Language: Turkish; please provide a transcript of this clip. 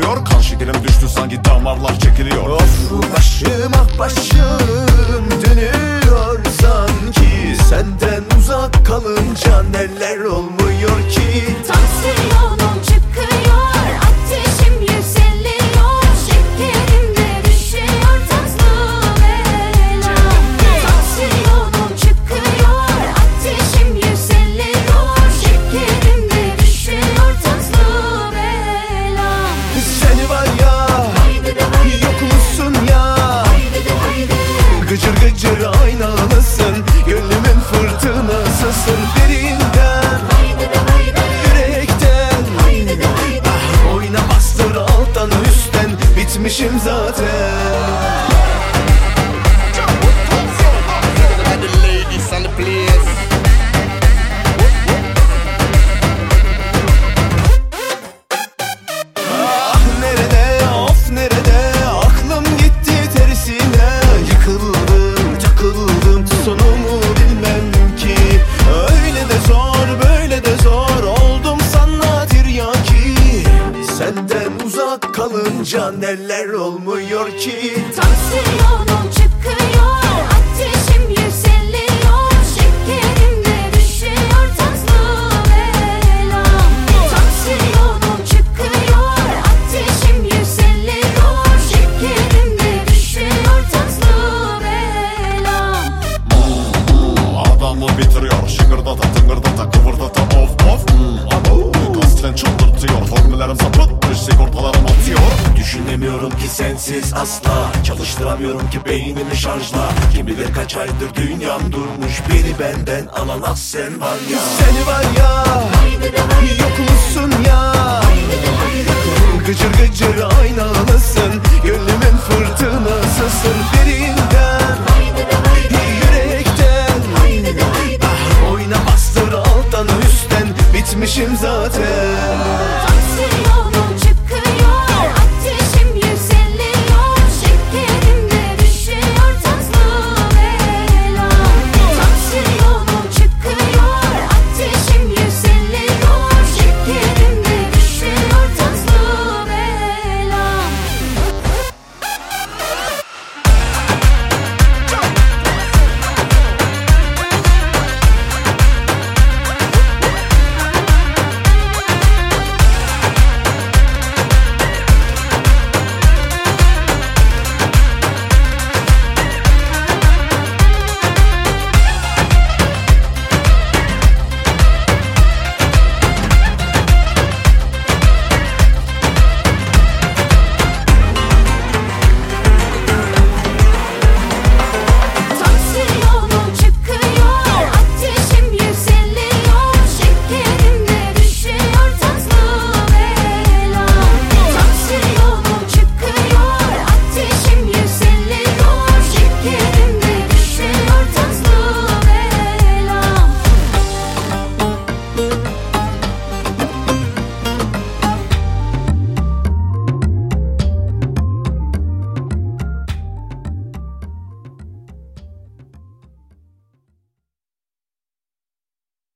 getiriyor. Kan şekerim düştü sanki damarlar çekiliyor. Of başım ah başım dönüyor sanki. Senden uzak kalınca neler olmuyor ki. Tansiyonum çıkıyor, ateşim yükseliyor, şekerim de düşüyor tatlı belam. Tansiyonum çıkıyor, ateşim yükseliyor, şekerim de düşüyor tatlı belam. Seni var ya yok musun ya, gıcır gıcır aynalısın, gönlümün fırtınasısın. Derinden yürekten ah, oyna bastır alttan üstten, bitmişim zaten. Ah nerede of nerede, aklım gitti tersine. Yıkıldım takıldım, sonumu bilmem ki. Öyle de zor böyle de zor, oldum sana tiryaki. Senden uzak kalınca neler olmuyor ki. Tansiyonum çıkıyor, ateşim yükseliyor, şekerim de düşüyor tatlı belam. Tansiyonum çıkıyor, ateşim yükseliyor, şekerim de düşüyor tatlı belam. Adamı bitiriyor, şıngırdata tıngırdata kıvırdata of of. Kasten çıldırtıyor, formüllerim sapıtmış, sigortalarım atıyor. Düşünemiyorum ki sensiz asla, çalıştıramıyorum ki beynimi şarjla. Kim bilir kaç aydır dünyam durmuş, beni benden alan az sen var ya. Seni var ya yok musun ya, gıcır gıcır aynalısın, gönlümün fırtınasısın.